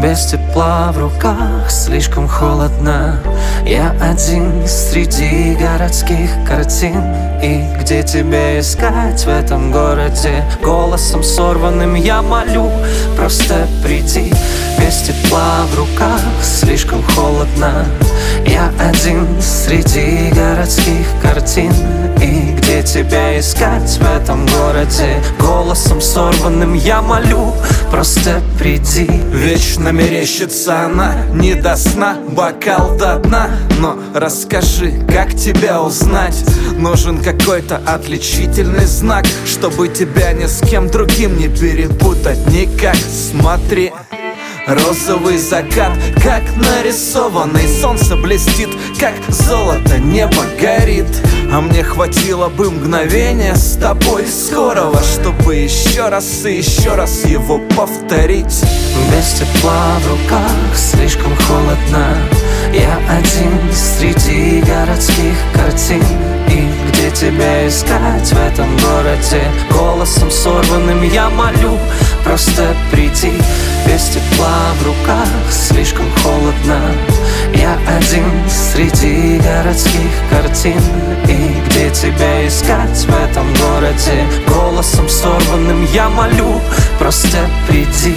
Без тепла в руках, слишком холодно. Я один среди городских картин. И где тебя искать в этом городе? Голосом сорванным я молю, просто приди. Без тепла в руках, слишком холодно. Я один среди городских картин. И где тебя искать в этом городе? Голосом сорванным я молю, просто приди. Вечно мерещится она, не до сна, бокал до дна. Но расскажи, как тебя узнать? Нужен какой-то отличительный знак, чтобы тебя ни с кем другим не перепутать никак. Смотри, розовый закат, как нарисованный. Солнце блестит, как золото, небо горит. А мне хватило бы мгновения с тобой скорого, чтобы еще раз и еще раз его повторить. Без тепла в руках, слишком холодно. Я один среди городских картин. И где тебя искать в этом городе? Голосом сорванным я молю, просто приди. Без тепла в руках, слишком холодно. Я один среди городских картин. И где тебя искать в этом городе? Голосом сорванным я молю, просто приди.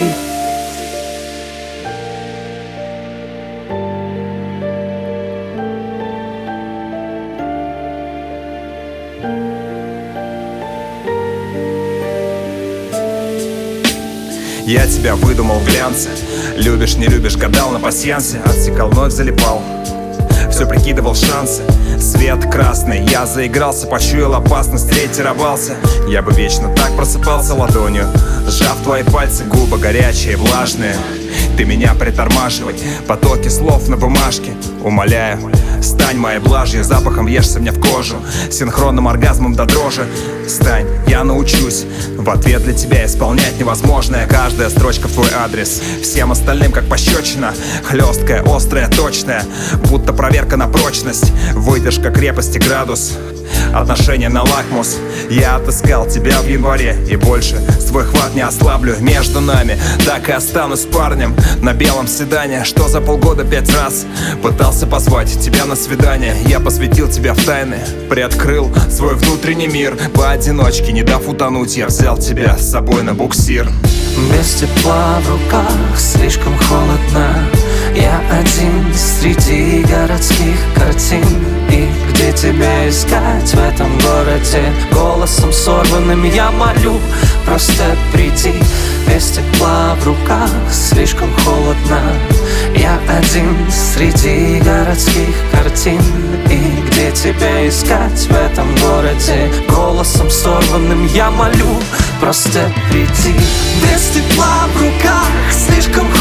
Я тебя выдумал в глянце. Любишь, не любишь, гадал на пасьянсе. Отсекал, вновь залипал, все прикидывал шансы. Свет красный, я заигрался, почуял опасность, ретировался. Я бы вечно так просыпался ладонью, сжав твои пальцы, губы горячие, влажные. Ты меня притормаживай, потоки слов на бумажке. Умоляю, стань моей блажью, запахом въешься мне в кожу, синхронным оргазмом до дрожи. Стань, я научусь в ответ для тебя исполнять невозможное. Каждая строчка в твой адрес, всем остальным как пощечина. Хлесткая, острая, точная, будто проверка на прочность. Выдержка крепости градус, отношения на лакмус. Я отыскал тебя в январе и больше свой хват не ослаблю. Между нами так и останусь парнем на белом седане, что за полгода 5 раз пытался позвать тебя на свидание. Я посвятил тебя в тайны, приоткрыл свой внутренний мир. Поодиночке, не дав утонуть, я взял тебя с собой на буксир. Без тепла в руках, слишком холодно. Я один среди городских картин. И где тебя искать в этом городе? Голосом сорванным я молю, просто приди. Без тепла в руках, слишком холодно. Я один среди городских картин. И где тебя искать в этом городе? Голосом сорванным я молю, просто приди. Без тепла в руках, слишком